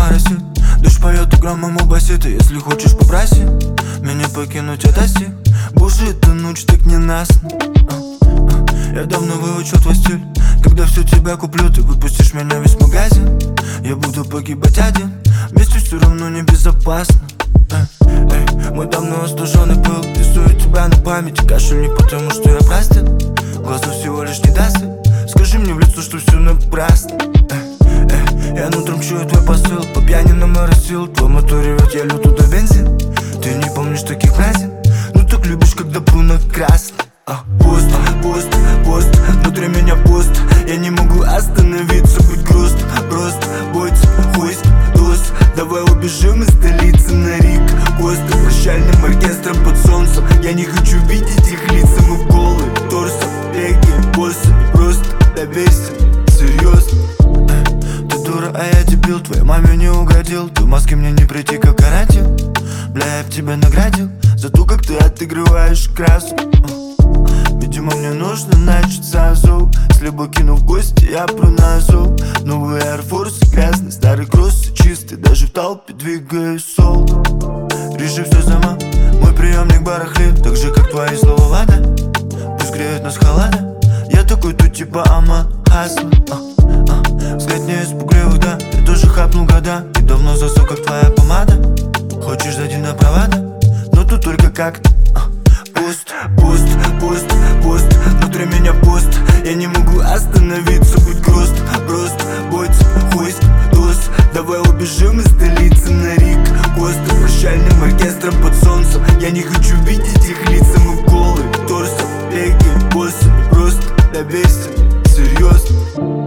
моросит. Дождь поет и громом басит. И если хочешь, попроси меня покинуть это стих. Боже, эта ночь так ненастна. Я давно выучил твой стиль. Когда все тебя куплю, ты выпустишь меня весь магазин. Я буду погибать один, вместе все равно небезопасно. Мой давно остуженный пыл рисует тебя на памяти. Кашель не потому, что я простит. Глаза всего лишь не даст. Скажи мне в лицо, что все напрасно. Я нутром чую твой посыл. По пьяни наморосил. Твой мотор ревет, я лью туда бензин. Ты не помнишь таких фразин. Ну так любишь, когда пру на красный. Пуст, пуст, пуст, внутри меня пуст. Я не могу остановиться, быть груст. Просто бойся, хуйст, туз. Давай убежим из столицы на Рик Коста. Прощальным оркестром под солнцем. Я не хочу видеть их лица. Мы голые, торсом, реки, боссы. Просто добейся, серьезно. Ты дура, а я дебил. Твоей маме не угодил. Ты в маске мне не прийти, как карантин. Бля, я в тебя наградил за то, как ты отыгрываешь краску. Видимо, мне нужно начать сразу. С любой кину в гости, я пру на зов. Новый Air Force, грязный, старый кросс, чистый. Даже в толпе двигаюсь соло. Реши все сама, мой приемник барахлит. Так же, как твои слова вода. Пусть греют нас холода. Я такой тут типа Ама Хасла. Взгляд не из пугливых, да. Ты тоже хапнул года. И давно засох, как твоя помада. Хочешь зайти на провода, но тут только как-то. Пуст, пуст, пуст, пуст, внутри меня пуст. Я не могу остановиться, быть груст. Просто бойся, хуйст, туз. Давай убежим из столицы на Рик Коста. Прощальным оркестром под солнцем. Я не хочу видеть их лица. Мы голые, торсом, реки, боссы. Просто добейся, серьезно.